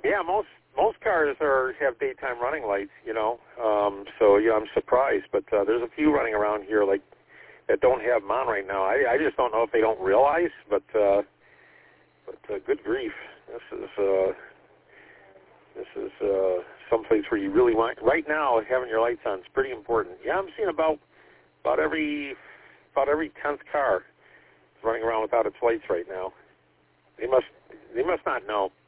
Yeah, most cars have daytime running lights, so yeah, I'm surprised. But there's a few running around here like that don't have them on right now. I just don't know if they don't realize, but good grief, this is someplace where you really want right now. Having your lights on is pretty important. Yeah, I'm seeing about every 10th car is running around without its lights right now. They must not know.